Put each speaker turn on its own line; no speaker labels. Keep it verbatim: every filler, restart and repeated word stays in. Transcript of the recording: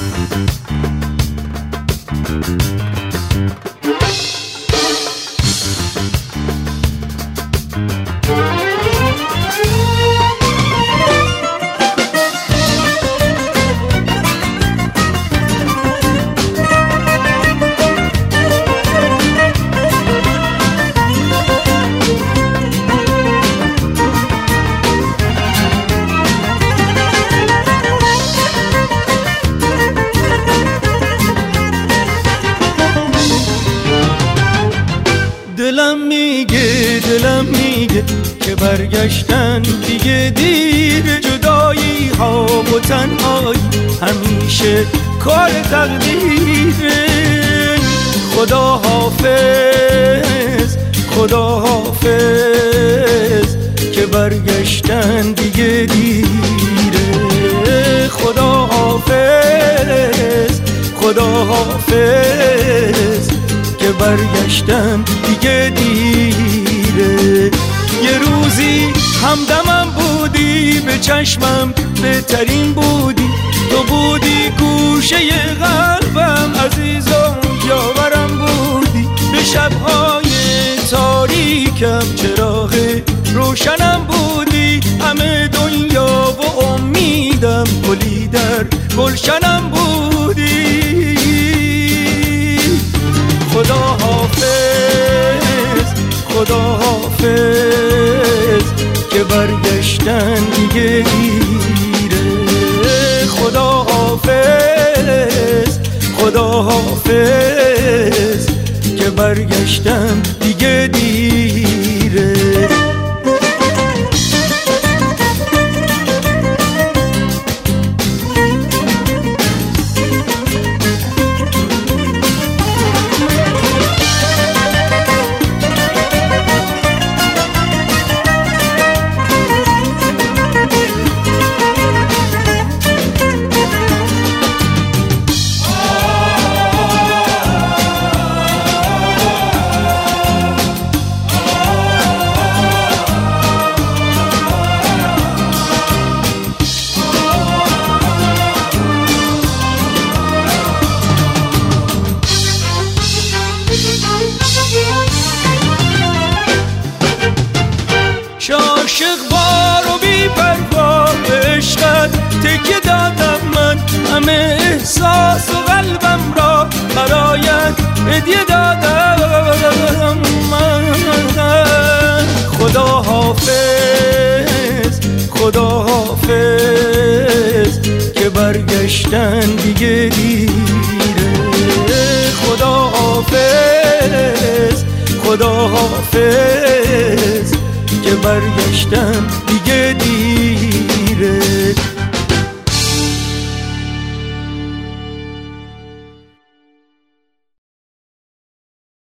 دلم میگه دلم میگه که برگشتن دیگه دیر، جدایی ها و تنهایی همیشه کار تقدیره. خدا حافظ خدا حافظ که برگشتن دیگه دیره. خدا حافظ خدا حافظ که برگشتن دیگه دیره. یه روزی همدمم بودی، به چشمم بهترین بودی، تو بودی گوشه قلبم، عزیزم یاورم بودی. به شبهای تاریکم چراغ روشنم بودی، همه دنیا و امیدم گلی در گلشنم بودی. خدا حافظ خدا حافظ که برگشتن دیگه دیره. خدا حافظ خدا حافظ که برگشتن دیگه دیره. عاشق بار و بی پروا به عشقت تکیه دادم من، همه احساس و قلبم را برایت هدیه دادم من. خدا حافظ خدا حافظ که برگشتن دیگه دیره. خدا حافظ خدا حافظ که برگشتم دیگه دیره.